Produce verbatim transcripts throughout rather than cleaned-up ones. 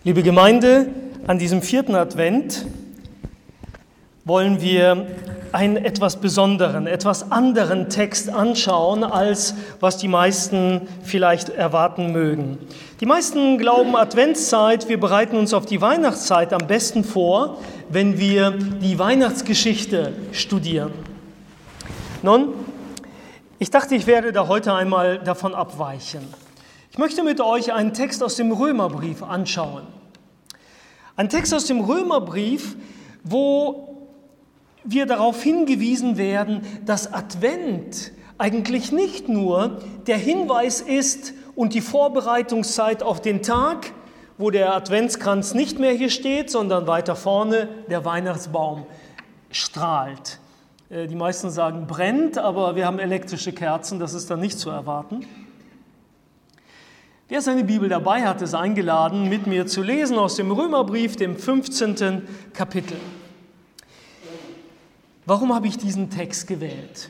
Liebe Gemeinde, an diesem vierten Advent wollen wir einen etwas besonderen, etwas anderen Text anschauen, als was die meisten vielleicht erwarten mögen. Die meisten glauben Adventszeit, wir bereiten uns auf die Weihnachtszeit am besten vor, wenn wir die Weihnachtsgeschichte studieren. Nun, ich dachte, ich werde da heute einmal davon abweichen. Ich möchte mit euch einen Text aus dem Römerbrief anschauen. Ein Text aus dem Römerbrief, wo wir darauf hingewiesen werden, dass Advent eigentlich nicht nur der Hinweis ist und die Vorbereitungszeit auf den Tag, wo der Adventskranz nicht mehr hier steht, sondern weiter vorne der Weihnachtsbaum strahlt. Die meisten sagen brennt, aber wir haben elektrische Kerzen, das ist dann nicht zu erwarten. Wer seine Bibel dabei hat, ist eingeladen, mit mir zu lesen aus dem Römerbrief, dem fünfzehnten Kapitel. Warum habe ich diesen Text gewählt?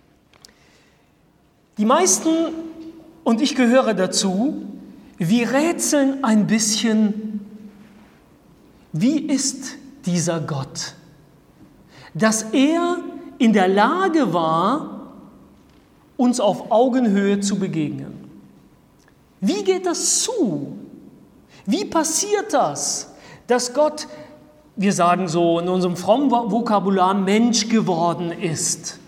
Die meisten, und ich gehöre dazu, wir rätseln ein bisschen, wie ist dieser Gott? Dass er in der Lage war, uns auf Augenhöhe zu begegnen. Wie geht das zu? Wie passiert das, dass Gott, wir sagen so in unserem frommen Vokabular, Mensch geworden ist?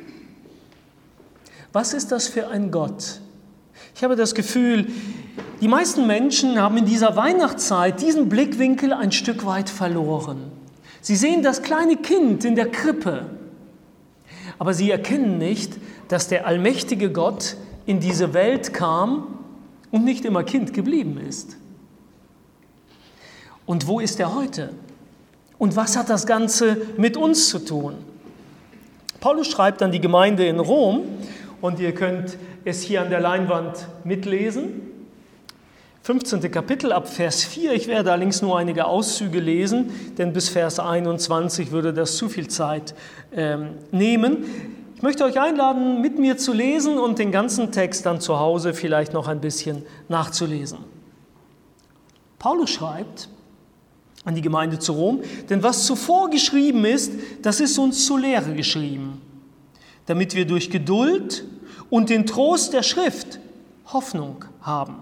Was ist das für ein Gott? Ich habe das Gefühl, die meisten Menschen haben in dieser Weihnachtszeit diesen Blickwinkel ein Stück weit verloren. Sie sehen das kleine Kind in der Krippe, aber sie erkennen nicht, dass der allmächtige Gott in diese Welt kam und nicht immer Kind geblieben ist. Und wo ist er heute? Und was hat das Ganze mit uns zu tun? Paulus schreibt an die Gemeinde in Rom, und ihr könnt es hier an der Leinwand mitlesen. fünfzehnten Kapitel ab Vers vier, ich werde allerdings nur einige Auszüge lesen, denn bis Vers einundzwanzig würde das zu viel Zeit ähm, nehmen. Ich möchte euch einladen, mit mir zu lesen und den ganzen Text dann zu Hause vielleicht noch ein bisschen nachzulesen. Paulus schreibt an die Gemeinde zu Rom, denn was zuvor geschrieben ist, das ist uns zur Lehre geschrieben, damit wir durch Geduld und den Trost der Schrift Hoffnung haben.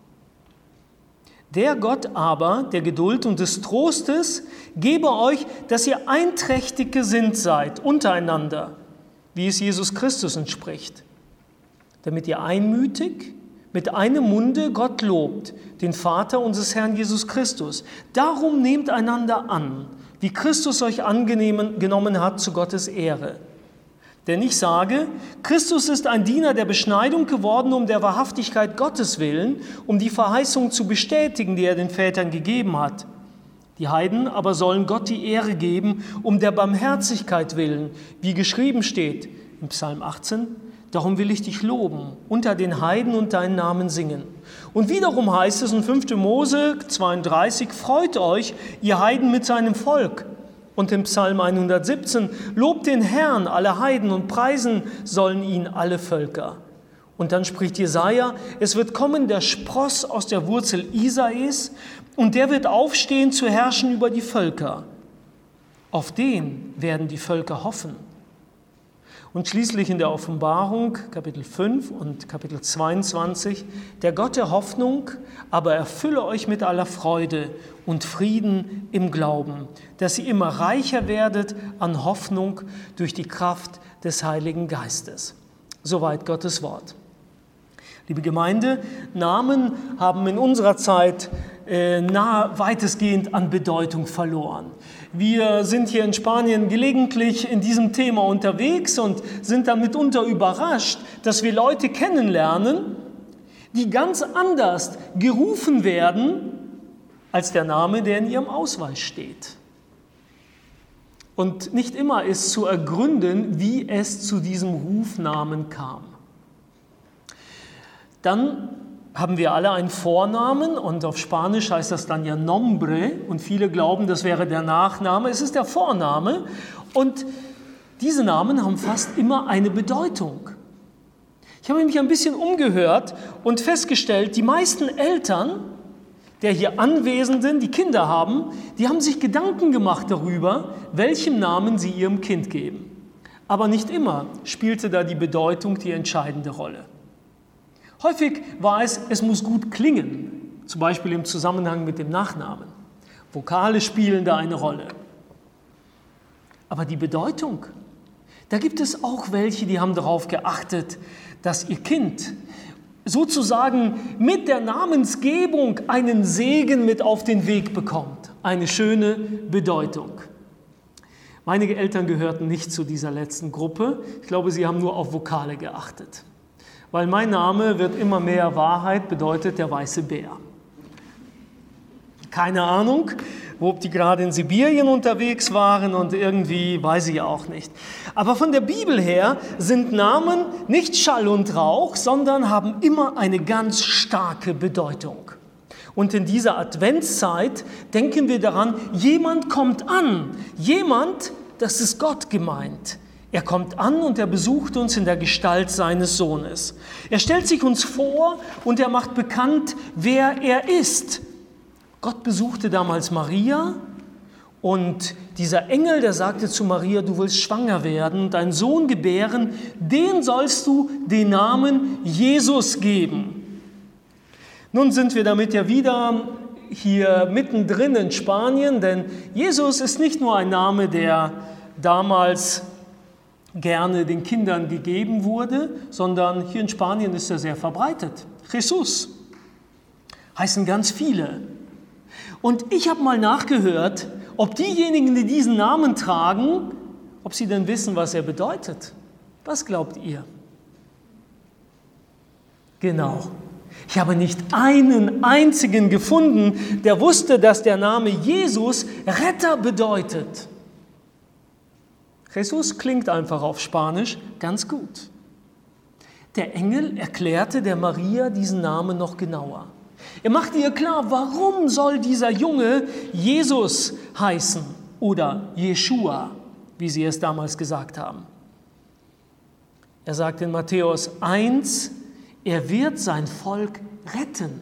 Der Gott aber, der Geduld und des Trostes, gebe euch, dass ihr einträchtig gesinnt seid untereinander, wie es Jesus Christus entspricht, damit ihr einmütig mit einem Munde Gott lobt, den Vater unseres Herrn Jesus Christus. Darum nehmt einander an, wie Christus euch angenommen hat zu Gottes Ehre. Denn ich sage, Christus ist ein Diener der Beschneidung geworden, um der Wahrhaftigkeit Gottes willen, um die Verheißung zu bestätigen, die er den Vätern gegeben hat. Die Heiden aber sollen Gott die Ehre geben, um der Barmherzigkeit willen, wie geschrieben steht im Psalm achtzehn, darum will ich dich loben, unter den Heiden und deinen Namen singen. Und wiederum heißt es in fünften Mose zweiunddreißig, freut euch, ihr Heiden mit seinem Volk. Und im Psalm hundertsiebzehn, lobt den Herrn, alle Heiden, und preisen sollen ihn alle Völker. Und dann spricht Jesaja, es wird kommen der Spross aus der Wurzel Isais, und der wird aufstehen zu herrschen über die Völker. Auf den werden die Völker hoffen. Und schließlich in der Offenbarung, Kapitel fünf und Kapitel zweiundzwanzig, der Gott der Hoffnung, aber erfülle euch mit aller Freude und Frieden im Glauben, dass ihr immer reicher werdet an Hoffnung durch die Kraft des Heiligen Geistes. Soweit Gottes Wort. Liebe Gemeinde, Namen haben in unserer Zeit äh, nahe weitestgehend an Bedeutung verloren. Wir sind hier in Spanien gelegentlich in diesem Thema unterwegs und sind dann mitunter überrascht, dass wir Leute kennenlernen, die ganz anders gerufen werden, als der Name, der in ihrem Ausweis steht. Und nicht immer ist zu ergründen, wie es zu diesem Rufnamen kam. Dann haben wir alle einen Vornamen und auf Spanisch heißt das dann ja Nombre und viele glauben, das wäre der Nachname. Es ist der Vorname und diese Namen haben fast immer eine Bedeutung. Ich habe mich ein bisschen umgehört und festgestellt, die meisten Eltern der hier Anwesenden, die Kinder haben, die haben sich Gedanken gemacht darüber, welchen Namen sie ihrem Kind geben. Aber nicht immer spielte da die Bedeutung die entscheidende Rolle. Häufig war es, es muss gut klingen, zum Beispiel im Zusammenhang mit dem Nachnamen. Vokale spielen da eine Rolle. Aber die Bedeutung, da gibt es auch welche, die haben darauf geachtet, dass ihr Kind sozusagen mit der Namensgebung einen Segen mit auf den Weg bekommt. Eine schöne Bedeutung. Meine Eltern gehörten nicht zu dieser letzten Gruppe. Ich glaube, sie haben nur auf Vokale geachtet. Weil mein Name wird immer mehr Wahrheit, bedeutet der weiße Bär. Keine Ahnung, ob die gerade in Sibirien unterwegs waren und irgendwie, weiß ich auch nicht. Aber von der Bibel her sind Namen nicht Schall und Rauch, sondern haben immer eine ganz starke Bedeutung. Und in dieser Adventszeit denken wir daran, jemand kommt an. Jemand, das ist Gott gemeint. Er kommt an und er besucht uns in der Gestalt seines Sohnes. Er stellt sich uns vor und er macht bekannt, wer er ist. Gott besuchte damals Maria und dieser Engel, der sagte zu Maria, du willst schwanger werden und einen Sohn gebären, den sollst du den Namen Jesus geben. Nun sind wir damit ja wieder hier mittendrin in Spanien, denn Jesus ist nicht nur ein Name, der damals gerne den Kindern gegeben wurde, sondern hier in Spanien ist er sehr verbreitet. Jesus heißen ganz viele. Und ich habe mal nachgehört, ob diejenigen, die diesen Namen tragen, ob sie denn wissen, was er bedeutet. Was glaubt ihr? Genau. Ich habe nicht einen einzigen gefunden, der wusste, dass der Name Jesus Retter bedeutet. Jesus klingt einfach auf Spanisch ganz gut. Der Engel erklärte der Maria diesen Namen noch genauer. Er machte ihr klar, warum soll dieser Junge Jesus heißen oder Jeschua, wie sie es damals gesagt haben. Er sagt in Matthäus eins, er wird sein Volk retten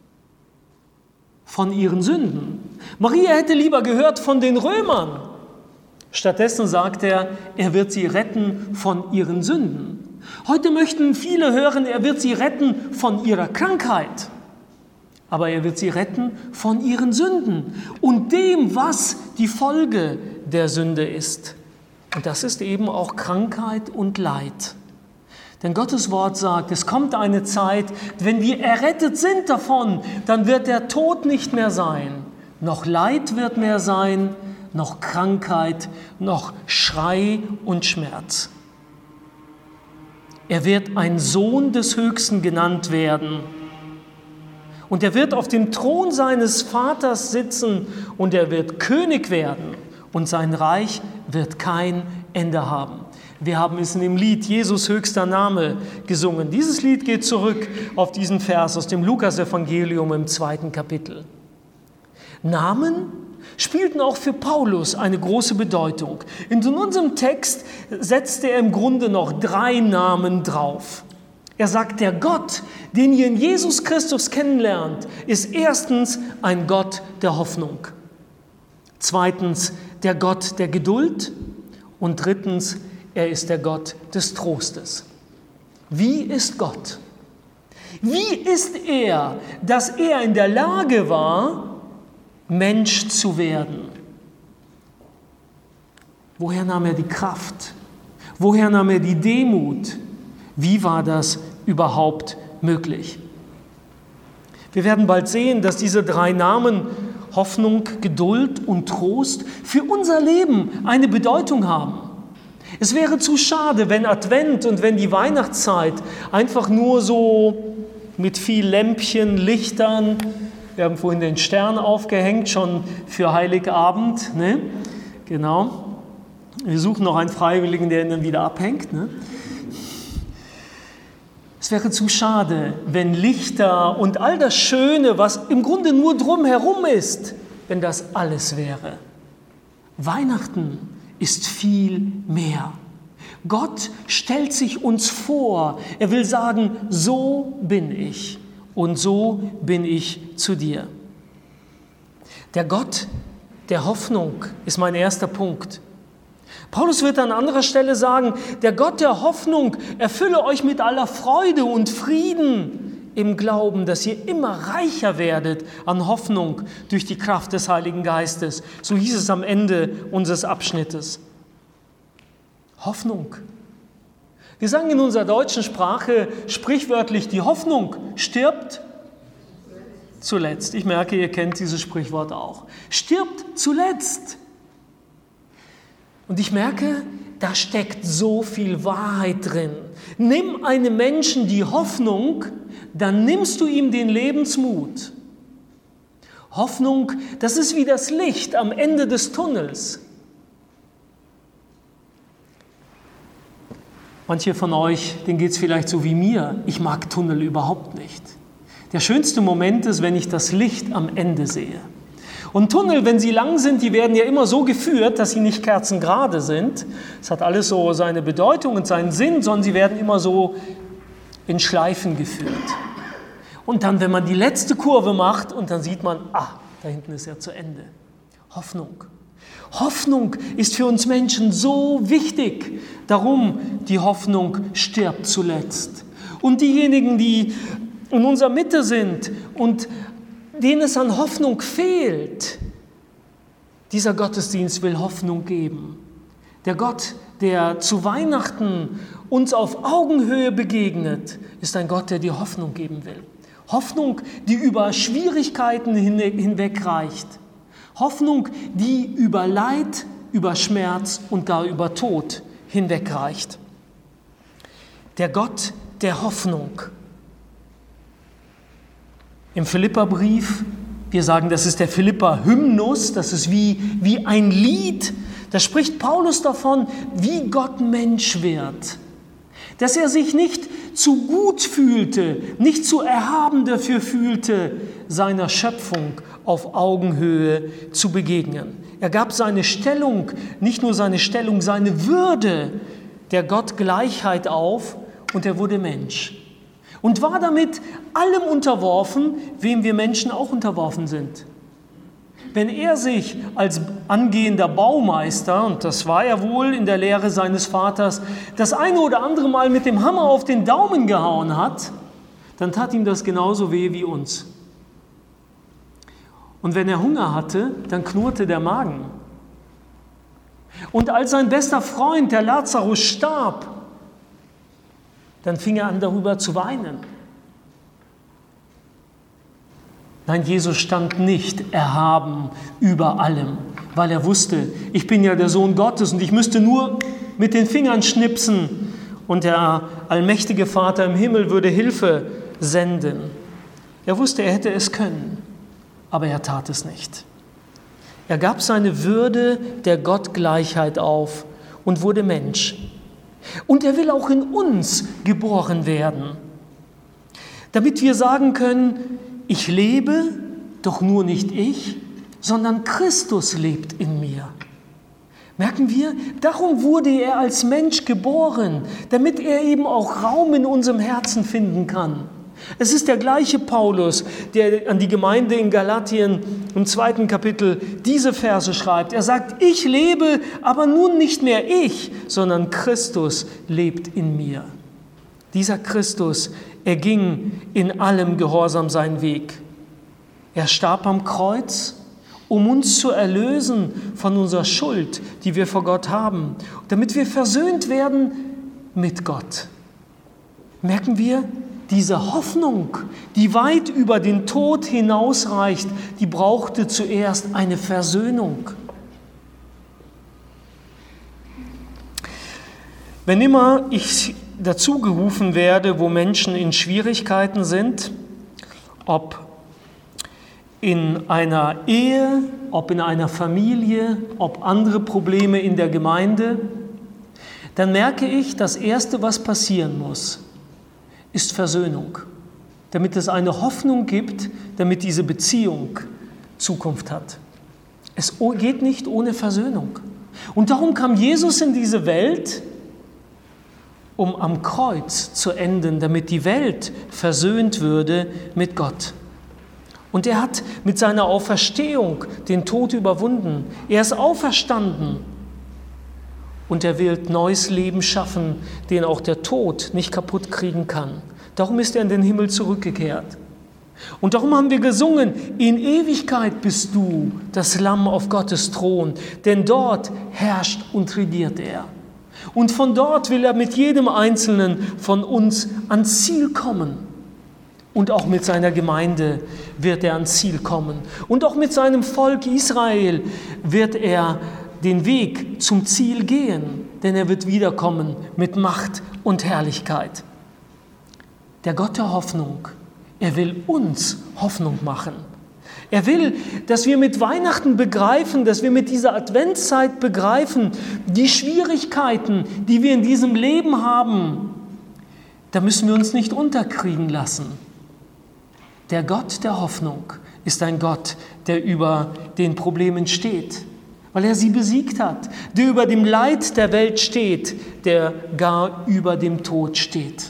von ihren Sünden. Maria hätte lieber gehört von den Römern. Stattdessen sagt er, er wird sie retten von ihren Sünden. Heute möchten viele hören, er wird sie retten von ihrer Krankheit. Aber er wird sie retten von ihren Sünden und dem, was die Folge der Sünde ist. Und das ist eben auch Krankheit und Leid. Denn Gottes Wort sagt, es kommt eine Zeit, wenn wir errettet sind davon, dann wird der Tod nicht mehr sein. Noch Leid wird mehr sein, noch Krankheit, noch Schrei und Schmerz. Er wird ein Sohn des Höchsten genannt werden. Und er wird auf dem Thron seines Vaters sitzen und er wird König werden und sein Reich wird kein Ende haben. Wir haben es in dem Lied Jesus höchster Name gesungen. Dieses Lied geht zurück auf diesen Vers aus dem Lukas-Evangelium im zweiten Kapitel. Namen spielten auch für Paulus eine große Bedeutung. In unserem Text setzte er im Grunde noch drei Namen drauf. Er sagt, der Gott, den ihr in Jesus Christus kennenlernt, ist erstens ein Gott der Hoffnung. Zweitens der Gott der Geduld. Und drittens, er ist der Gott des Trostes. Wie ist Gott? Wie ist er, dass er in der Lage war, Mensch zu werden? Woher nahm er die Kraft? Woher nahm er die Demut? Wie war das überhaupt möglich? Wir werden bald sehen, dass diese drei Namen Hoffnung, Geduld und Trost für unser Leben eine Bedeutung haben. Es wäre zu schade, wenn Advent und wenn die Weihnachtszeit einfach nur so mit viel Lämpchen, Lichtern, wir haben vorhin den Stern aufgehängt, schon für Heiligabend, ne? Genau. Wir suchen noch einen Freiwilligen, der ihn dann wieder abhängt, ne? Es wäre zu schade, wenn Lichter und all das Schöne, was im Grunde nur drumherum ist, wenn das alles wäre. Weihnachten ist viel mehr. Gott stellt sich uns vor. Er will sagen, so bin ich und so bin ich zu dir. Der Gott der Hoffnung ist mein erster Punkt. Paulus wird an anderer Stelle sagen, der Gott der Hoffnung erfülle euch mit aller Freude und Frieden im Glauben, dass ihr immer reicher werdet an Hoffnung durch die Kraft des Heiligen Geistes. So hieß es am Ende unseres Abschnittes. Hoffnung. Wir sagen in unserer deutschen Sprache sprichwörtlich, die Hoffnung stirbt zuletzt. Ich merke, ihr kennt dieses Sprichwort auch. Stirbt zuletzt. Und ich merke, da steckt so viel Wahrheit drin. Nimm einem Menschen die Hoffnung, dann nimmst du ihm den Lebensmut. Hoffnung, das ist wie das Licht am Ende des Tunnels. Manche von euch, denen geht es vielleicht so wie mir. Ich mag Tunnel überhaupt nicht. Der schönste Moment ist, wenn ich das Licht am Ende sehe. Und Tunnel, wenn sie lang sind, die werden ja immer so geführt, dass sie nicht kerzengerade sind. Es hat alles so seine Bedeutung und seinen Sinn, sondern sie werden immer so in Schleifen geführt. Und dann, wenn man die letzte Kurve macht und dann sieht man, ah, da hinten ist ja zu Ende. Hoffnung. Hoffnung ist für uns Menschen so wichtig. Darum, die Hoffnung stirbt zuletzt. Und diejenigen, die in unserer Mitte sind und denen es an Hoffnung fehlt, dieser Gottesdienst will Hoffnung geben. Der Gott, der zu Weihnachten uns auf Augenhöhe begegnet, ist ein Gott, der dir Hoffnung geben will. Hoffnung, die über Schwierigkeiten hinweg reicht. Hoffnung, die über Leid, über Schmerz und gar über Tod hinwegreicht. Der Gott der Hoffnung. Im Philipperbrief, wir sagen, das ist der Philipper-Hymnus, das ist wie, wie ein Lied, da spricht Paulus davon, wie Gott Mensch wird. Dass er sich nicht zu gut fühlte, nicht zu erhaben dafür fühlte, seiner Schöpfung auf Augenhöhe zu begegnen. Er gab seine Stellung, nicht nur seine Stellung, seine Würde der Gottgleichheit auf und er wurde Mensch. Und war damit allem unterworfen, wem wir Menschen auch unterworfen sind. Wenn er sich als angehender Baumeister, und das war er wohl in der Lehre seines Vaters, das eine oder andere Mal mit dem Hammer auf den Daumen gehauen hat, dann tat ihm das genauso weh wie uns. Und wenn er Hunger hatte, dann knurrte der Magen. Und als sein bester Freund, der Lazarus, starb, dann fing er an, darüber zu weinen. Nein, Jesus stand nicht erhaben über allem, weil er wusste, ich bin ja der Sohn Gottes und ich müsste nur mit den Fingern schnipsen und der allmächtige Vater im Himmel würde Hilfe senden. Er wusste, er hätte es können, aber er tat es nicht. Er gab seine Würde der Gottgleichheit auf und wurde Mensch. Und er will auch in uns geboren werden, damit wir sagen können, ich lebe, doch nur nicht ich, sondern Christus lebt in mir. Merken wir, darum wurde er als Mensch geboren, damit er eben auch Raum in unserem Herzen finden kann. Es ist der gleiche Paulus, der an die Gemeinde in Galatien im zweiten Kapitel diese Verse schreibt. Er sagt, ich lebe, aber nun nicht mehr ich, sondern Christus lebt in mir. Dieser Christus, er ging in allem Gehorsam seinen Weg. Er starb am Kreuz, um uns zu erlösen von unserer Schuld, die wir vor Gott haben, damit wir versöhnt werden mit Gott. Merken wir, diese Hoffnung, die weit über den Tod hinausreicht, die brauchte zuerst eine Versöhnung. Wenn immer ich dazu gerufen werde, wo Menschen in Schwierigkeiten sind, ob in einer Ehe, ob in einer Familie, ob andere Probleme in der Gemeinde, dann merke ich, das Erste, was passieren muss, ist Versöhnung, damit es eine Hoffnung gibt, damit diese Beziehung Zukunft hat. Es geht nicht ohne Versöhnung. Und darum kam Jesus in diese Welt, um am Kreuz zu enden, damit die Welt versöhnt würde mit Gott. Und er hat mit seiner Auferstehung den Tod überwunden. Er ist auferstanden. Und er will neues Leben schaffen, den auch der Tod nicht kaputt kriegen kann. Darum ist er in den Himmel zurückgekehrt. Und darum haben wir gesungen, in Ewigkeit bist du das Lamm auf Gottes Thron, denn dort herrscht und regiert er. Und von dort will er mit jedem Einzelnen von uns ans Ziel kommen. Und auch mit seiner Gemeinde wird er ans Ziel kommen. Und auch mit seinem Volk Israel wird er den Weg zum Ziel gehen, denn er wird wiederkommen mit Macht und Herrlichkeit. Der Gott der Hoffnung, er will uns Hoffnung machen. Er will, dass wir mit Weihnachten begreifen, dass wir mit dieser Adventszeit begreifen, die Schwierigkeiten, die wir in diesem Leben haben, da müssen wir uns nicht unterkriegen lassen. Der Gott der Hoffnung ist ein Gott, der über den Problemen steht, weil er sie besiegt hat, der über dem Leid der Welt steht, der gar über dem Tod steht.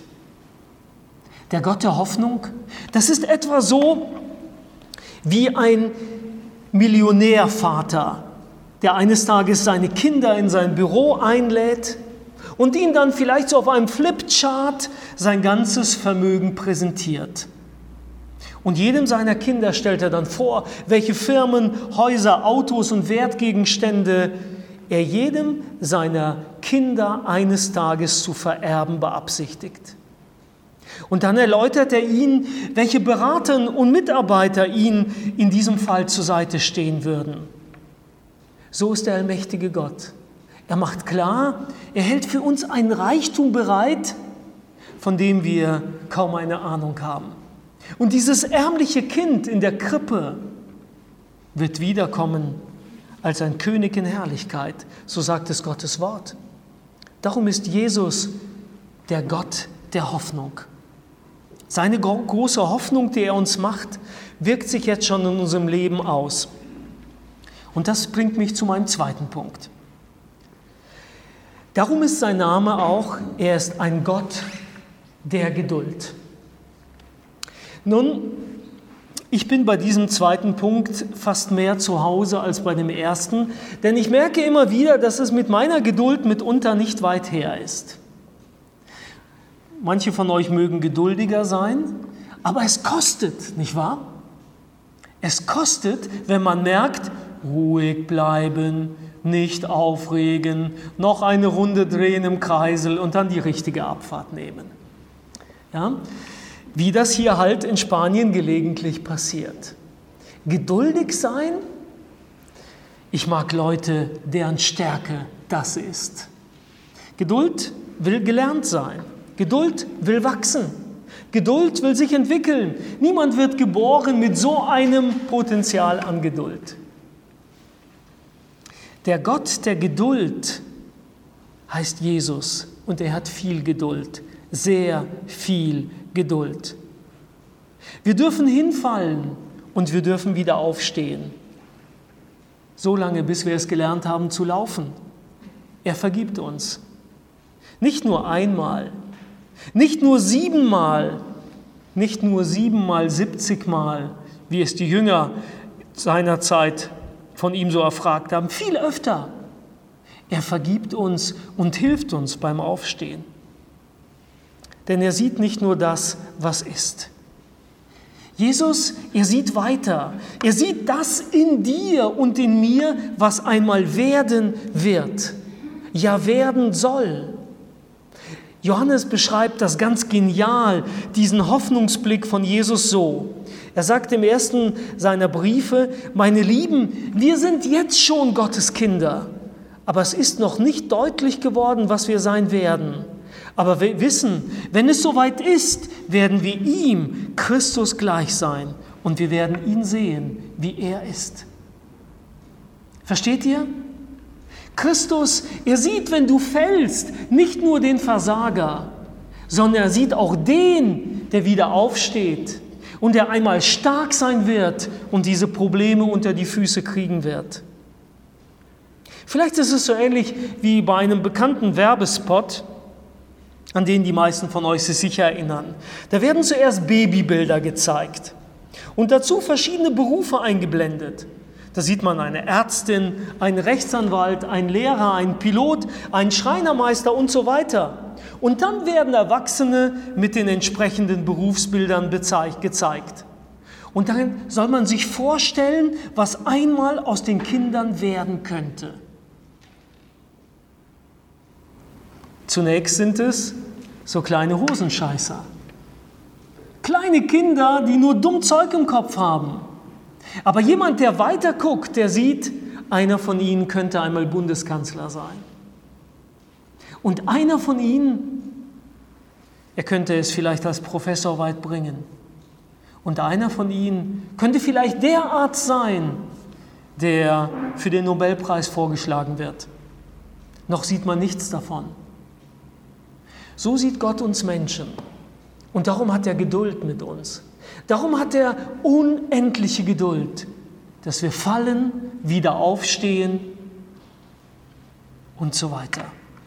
Der Gott der Hoffnung, das ist etwa so wie ein Millionärvater, der eines Tages seine Kinder in sein Büro einlädt und ihnen dann vielleicht so auf einem Flipchart sein ganzes Vermögen präsentiert. Und jedem seiner Kinder stellt er dann vor, welche Firmen, Häuser, Autos und Wertgegenstände er jedem seiner Kinder eines Tages zu vererben beabsichtigt. Und dann erläutert er ihnen, welche Berater und Mitarbeiter ihnen in diesem Fall zur Seite stehen würden. So ist der allmächtige Gott. Er macht klar, er hält für uns einen Reichtum bereit, von dem wir kaum eine Ahnung haben. Und dieses ärmliche Kind in der Krippe wird wiederkommen als ein König in Herrlichkeit, so sagt es Gottes Wort. Darum ist Jesus der Gott der Hoffnung. Seine große Hoffnung, die er uns macht, wirkt sich jetzt schon in unserem Leben aus. Und das bringt mich zu meinem zweiten Punkt. Darum ist sein Name auch, er ist ein Gott der Geduld. Nun, ich bin bei diesem zweiten Punkt fast mehr zu Hause als bei dem ersten, denn ich merke immer wieder, dass es mit meiner Geduld mitunter nicht weit her ist. Manche von euch mögen geduldiger sein, aber es kostet, nicht wahr? Es kostet, wenn man merkt, ruhig bleiben, nicht aufregen, noch eine Runde drehen im Kreisel und dann die richtige Abfahrt nehmen. Ja? Wie das hier halt in Spanien gelegentlich passiert. Geduldig sein, ich mag Leute, deren Stärke das ist. Geduld will gelernt sein. Geduld will wachsen. Geduld will sich entwickeln. Niemand wird geboren mit so einem Potenzial an Geduld. Der Gott der Geduld heißt Jesus und er hat viel Geduld, sehr viel Geduld. Wir dürfen hinfallen und wir dürfen wieder aufstehen, so lange, bis wir es gelernt haben zu laufen. Er vergibt uns. Nicht nur einmal, nicht nur siebenmal, nicht nur siebenmal, siebzigmal, wie es die Jünger seinerzeit von ihm so erfragt haben, viel öfter. Er vergibt uns und hilft uns beim Aufstehen. Denn er sieht nicht nur das, was ist. Jesus, er sieht weiter. Er sieht das in dir und in mir, was einmal werden wird. Ja, werden soll. Johannes beschreibt das ganz genial, diesen Hoffnungsblick von Jesus so. Er sagt im ersten seiner Briefe, meine Lieben, wir sind jetzt schon Gottes Kinder, aber es ist noch nicht deutlich geworden, was wir sein werden. Aber wir wissen, wenn es soweit ist, werden wir ihm, Christus, gleich sein und wir werden ihn sehen, wie er ist. Versteht ihr? Christus, er sieht, wenn du fällst, nicht nur den Versager, sondern er sieht auch den, der wieder aufsteht und der einmal stark sein wird und diese Probleme unter die Füße kriegen wird. Vielleicht ist es so ähnlich wie bei einem bekannten Werbespot, an den die meisten von euch sich sicher erinnern. Da werden zuerst Babybilder gezeigt. Und dazu verschiedene Berufe eingeblendet. Da sieht man eine Ärztin, einen Rechtsanwalt, einen Lehrer, einen Pilot, einen Schreinermeister und so weiter. Und dann werden Erwachsene mit den entsprechenden Berufsbildern gezeigt. Und dann soll man sich vorstellen, was einmal aus den Kindern werden könnte. Zunächst sind es so kleine Hosenscheißer. Kleine Kinder, die nur dumm Zeug im Kopf haben. Aber jemand, der weiter guckt, der sieht, einer von ihnen könnte einmal Bundeskanzler sein. Und einer von ihnen, er könnte es vielleicht als Professor weit bringen. Und einer von ihnen könnte vielleicht der Arzt sein, der für den Nobelpreis vorgeschlagen wird. Noch sieht man nichts davon. So sieht Gott uns Menschen. Und darum hat er Geduld mit uns. Darum hat er unendliche Geduld, dass wir fallen, wieder aufstehen und so weiter.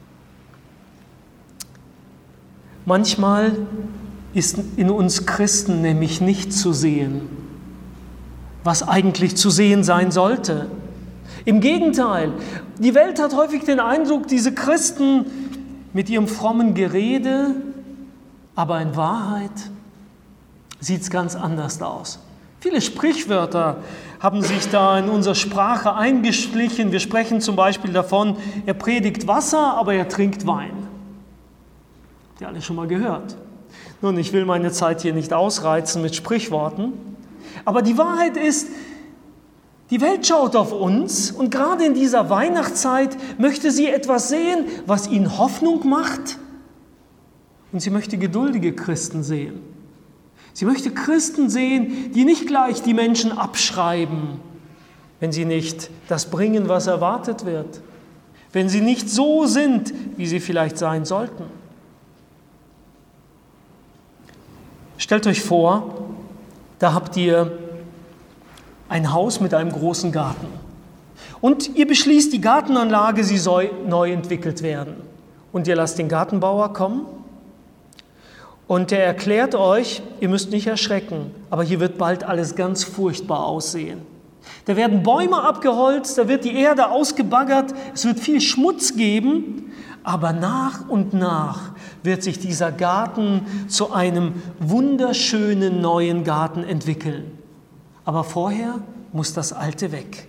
Manchmal ist in uns Christen nämlich nicht zu sehen, was eigentlich zu sehen sein sollte. Im Gegenteil, die Welt hat häufig den Eindruck, diese Christen mit ihrem frommen Gerede, aber in Wahrheit sieht es ganz anders aus. Viele Sprichwörter haben sich da in unsere Sprache eingeschlichen. Wir sprechen zum Beispiel davon, er predigt Wasser, aber er trinkt Wein. Habt ihr alle schon mal gehört? Nun, ich will meine Zeit hier nicht ausreizen mit Sprichworten, aber die Wahrheit ist, die Welt schaut auf uns und gerade in dieser Weihnachtszeit möchte sie etwas sehen, was ihnen Hoffnung macht, und sie möchte geduldige Christen sehen. Sie möchte Christen sehen, die nicht gleich die Menschen abschreiben, wenn sie nicht das bringen, was erwartet wird, wenn sie nicht so sind, wie sie vielleicht sein sollten. Stellt euch vor, da habt ihr ein Haus mit einem großen Garten und ihr beschließt, die Gartenanlage, sie soll neu entwickelt werden. Und ihr lasst den Gartenbauer kommen und der erklärt euch, ihr müsst nicht erschrecken, aber hier wird bald alles ganz furchtbar aussehen. Da werden Bäume abgeholzt, da wird die Erde ausgebaggert, es wird viel Schmutz geben, aber nach und nach wird sich dieser Garten zu einem wunderschönen neuen Garten entwickeln. Aber vorher muss das Alte weg.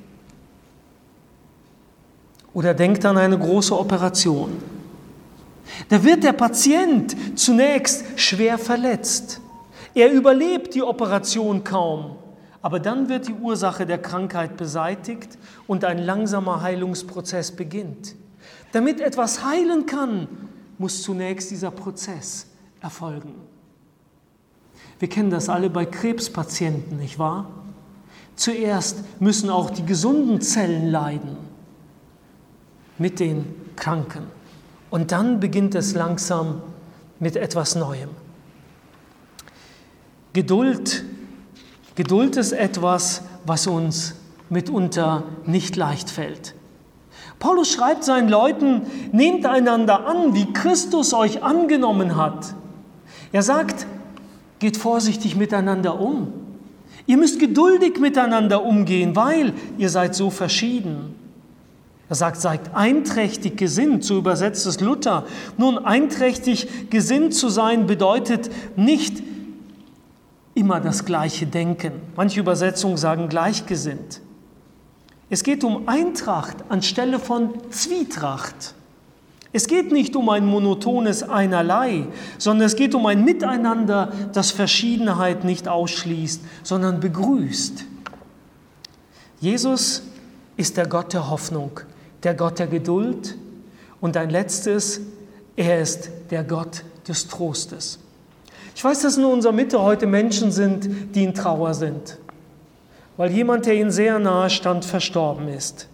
Oder denkt an eine große Operation. Da wird der Patient zunächst schwer verletzt. Er überlebt die Operation kaum, aber dann wird die Ursache der Krankheit beseitigt und ein langsamer Heilungsprozess beginnt. Damit etwas heilen kann, muss zunächst dieser Prozess erfolgen. Wir kennen das alle bei Krebspatienten, nicht wahr? Zuerst müssen auch die gesunden Zellen leiden mit den Kranken. Und dann beginnt es langsam mit etwas Neuem. Geduld, Geduld ist etwas, was uns mitunter nicht leicht fällt. Paulus schreibt seinen Leuten, nehmt einander an, wie Christus euch angenommen hat. Er sagt, geht vorsichtig miteinander um. Ihr müsst geduldig miteinander umgehen, weil ihr seid so verschieden. Er sagt, seid einträchtig gesinnt, so übersetzt es Luther. Nun, einträchtig gesinnt zu sein bedeutet nicht immer das gleiche Denken. Manche Übersetzungen sagen gleichgesinnt. Es geht um Eintracht anstelle von Zwietracht. Es geht nicht um ein monotones Einerlei, sondern es geht um ein Miteinander, das Verschiedenheit nicht ausschließt, sondern begrüßt. Jesus ist der Gott der Hoffnung, der Gott der Geduld und ein letztes, er ist der Gott des Trostes. Ich weiß, dass in unserer Mitte heute Menschen sind, die in Trauer sind, weil jemand, der ihnen sehr nahe stand, verstorben ist.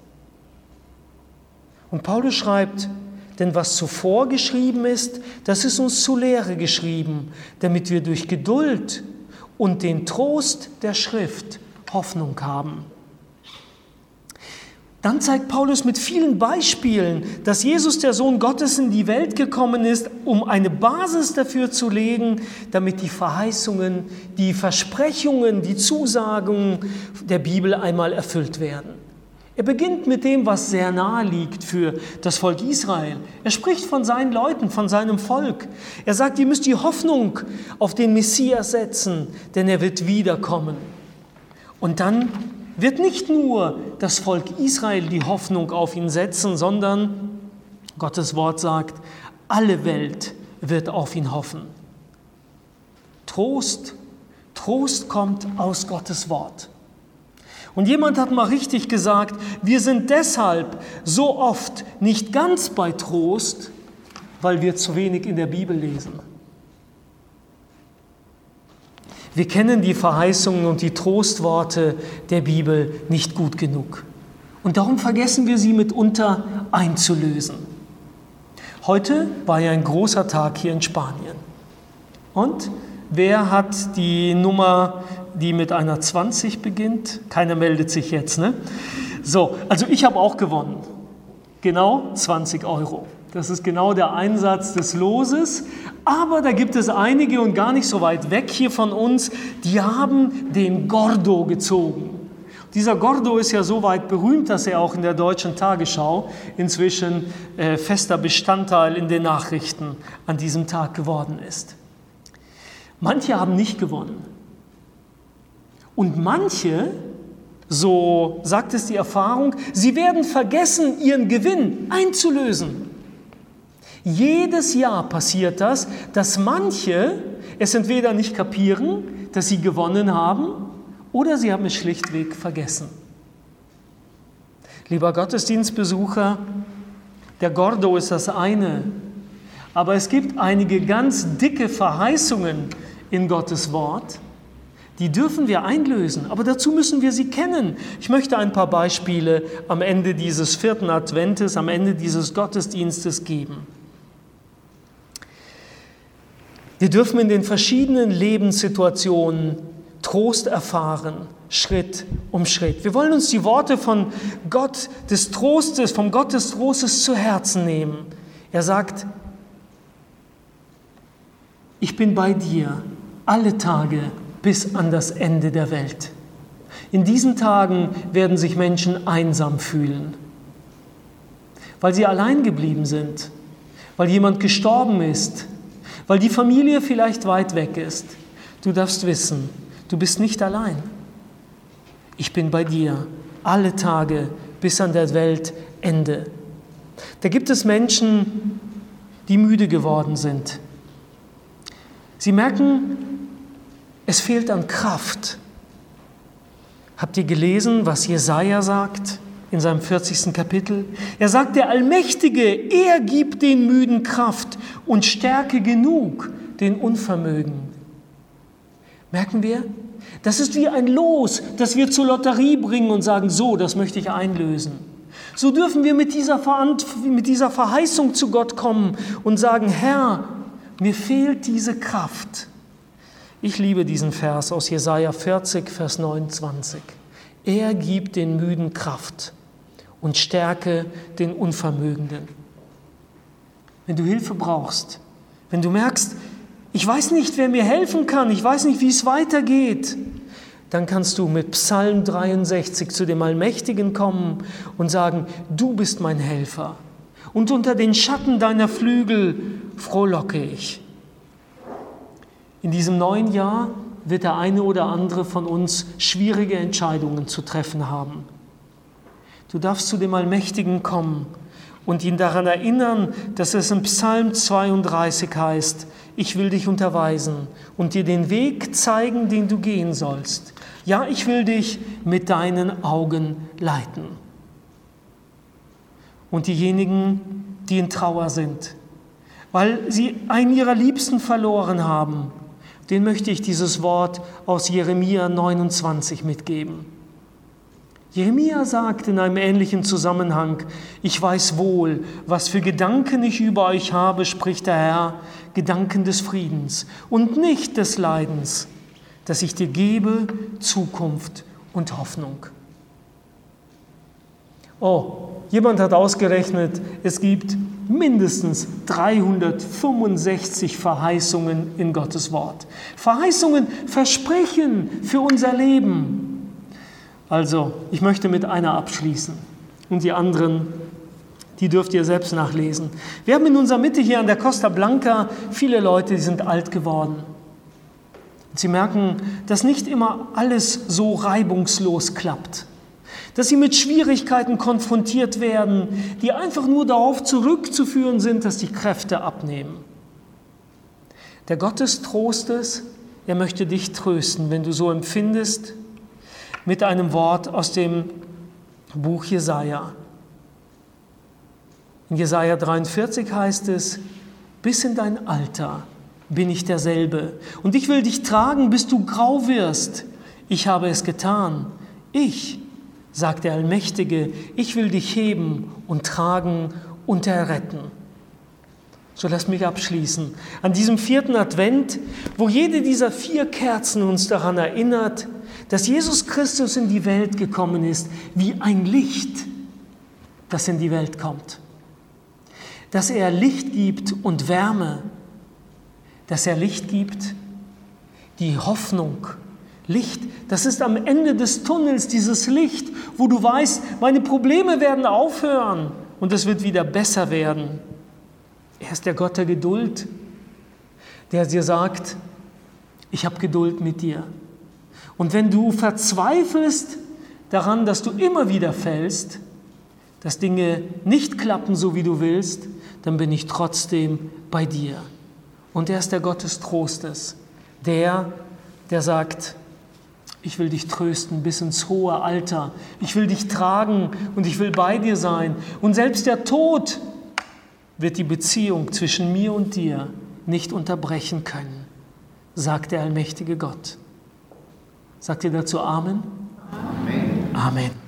Und Paulus schreibt, denn was zuvor geschrieben ist, das ist uns zu Lehre geschrieben, damit wir durch Geduld und den Trost der Schrift Hoffnung haben. Dann zeigt Paulus mit vielen Beispielen, dass Jesus, der Sohn Gottes, in die Welt gekommen ist, um eine Basis dafür zu legen, damit die Verheißungen, die Versprechungen, die Zusagungen der Bibel einmal erfüllt werden. Er beginnt mit dem, was sehr nahe liegt für das Volk Israel. Er spricht von seinen Leuten, von seinem Volk. Er sagt, ihr müsst die Hoffnung auf den Messias setzen, denn er wird wiederkommen. Und dann wird nicht nur das Volk Israel die Hoffnung auf ihn setzen, sondern Gottes Wort sagt, alle Welt wird auf ihn hoffen. Trost, Trost kommt aus Gottes Wort. Und jemand hat mal richtig gesagt, wir sind deshalb so oft nicht ganz bei Trost, weil wir zu wenig in der Bibel lesen. Wir kennen die Verheißungen und die Trostworte der Bibel nicht gut genug. Und darum vergessen wir sie mitunter einzulösen. Heute war ja ein großer Tag hier in Spanien. Und wer hat die Nummer, die mit einer zwanzig beginnt? Keiner meldet sich jetzt, ne? So, also ich habe auch gewonnen. Genau zwanzig Euro. Das ist genau der Einsatz des Loses. Aber da gibt es einige und gar nicht so weit weg hier von uns, die haben den Gordo gezogen. Dieser Gordo ist ja so weit berühmt, dass er auch in der Deutschen Tagesschau inzwischen äh, fester Bestandteil in den Nachrichten an diesem Tag geworden ist. Manche haben nicht gewonnen. Und manche, so sagt es die Erfahrung, sie werden vergessen, ihren Gewinn einzulösen. Jedes Jahr passiert das, dass manche es entweder nicht kapieren, dass sie gewonnen haben, oder sie haben es schlichtweg vergessen. Lieber Gottesdienstbesucher, der Gordo ist das eine, aber es gibt einige ganz dicke Verheißungen in Gottes Wort, die dürfen wir einlösen, aber dazu müssen wir sie kennen. Ich möchte ein paar Beispiele am Ende dieses vierten Adventes, am Ende dieses Gottesdienstes geben. Wir dürfen in den verschiedenen Lebenssituationen Trost erfahren, Schritt um Schritt. Wir wollen uns die Worte von Gott des Trostes, vom Gott des Trostes zu Herzen nehmen. Er sagt, ich bin bei dir alle Tage bis an das Ende der Welt. In diesen Tagen werden sich Menschen einsam fühlen, weil sie allein geblieben sind, weil jemand gestorben ist, weil die Familie vielleicht weit weg ist. Du darfst wissen, du bist nicht allein. Ich bin bei dir alle Tage bis an der Weltende. Da gibt es Menschen, die müde geworden sind. Sie merken, es fehlt an Kraft. Habt ihr gelesen, was Jesaja sagt in seinem vierzigsten Kapitel? Er sagt, der Allmächtige, er gibt den Müden Kraft und Stärke genug den Unvermögenden. Merken wir? Das ist wie ein Los, das wir zur Lotterie bringen und sagen, so, das möchte ich einlösen. So dürfen wir mit dieser, mit dieser Verheißung zu Gott kommen und sagen, Herr, mir fehlt diese Kraft. Ich liebe diesen Vers aus Jesaja vierzig, Vers neunundzwanzig. Er gibt den Müden Kraft und Stärke den Unvermögenden. Wenn du Hilfe brauchst, wenn du merkst, ich weiß nicht, wer mir helfen kann, ich weiß nicht, wie es weitergeht, dann kannst du mit Psalm dreiundsechzig zu dem Allmächtigen kommen und sagen, du bist mein Helfer. Und unter den Schatten deiner Flügel frohlocke ich. In diesem neuen Jahr wird der eine oder andere von uns schwierige Entscheidungen zu treffen haben. Du darfst zu dem Allmächtigen kommen und ihn daran erinnern, dass es in Psalm zweiunddreißig heißt, ich will dich unterweisen und dir den Weg zeigen, den du gehen sollst. Ja, ich will dich mit deinen Augen leiten. Und diejenigen, die in Trauer sind, weil sie einen ihrer Liebsten verloren haben, denen möchte ich dieses Wort aus Jeremia neunundzwanzig mitgeben. Jeremia sagt in einem ähnlichen Zusammenhang, ich weiß wohl, was für Gedanken ich über euch habe, spricht der Herr, Gedanken des Friedens und nicht des Leidens, dass ich dir gebe Zukunft und Hoffnung. Oh, jemand hat ausgerechnet, es gibt mindestens dreihundertfünfundsechzig Verheißungen in Gottes Wort. Verheißungen, Versprechen für unser Leben. Also, ich möchte mit einer abschließen und die anderen, die dürft ihr selbst nachlesen. Wir haben in unserer Mitte hier an der Costa Blanca viele Leute, die sind alt geworden. Sie merken, dass nicht immer alles so reibungslos klappt. Dass sie mit Schwierigkeiten konfrontiert werden, die einfach nur darauf zurückzuführen sind, dass die Kräfte abnehmen. Der Gott des Trostes, er möchte dich trösten, wenn du so empfindest, mit einem Wort aus dem Buch Jesaja. In Jesaja dreiundvierzig heißt es, bis in dein Alter bin ich derselbe und ich will dich tragen, bis du grau wirst. Ich habe es getan. Ich, sagt der Allmächtige, ich will dich heben und tragen und erretten. So lass mich abschließen. An diesem vierten Advent, wo jede dieser vier Kerzen uns daran erinnert, dass Jesus Christus in die Welt gekommen ist, wie ein Licht, das in die Welt kommt. Dass er Licht gibt und Wärme, dass er Licht gibt, die Hoffnung. Licht, das ist am Ende des Tunnels dieses Licht, wo du weißt, meine Probleme werden aufhören und es wird wieder besser werden. Er ist der Gott der Geduld, der dir sagt, ich habe Geduld mit dir. Und wenn du verzweifelst daran, dass du immer wieder fällst, dass Dinge nicht klappen, so wie du willst, dann bin ich trotzdem bei dir. Und er ist der Gott des Trostes, der, der sagt, ich will dich trösten bis ins hohe Alter. Ich will dich tragen und ich will bei dir sein. Und selbst der Tod wird die Beziehung zwischen mir und dir nicht unterbrechen können, sagt der allmächtige Gott. Sagt ihr dazu Amen? Amen. Amen.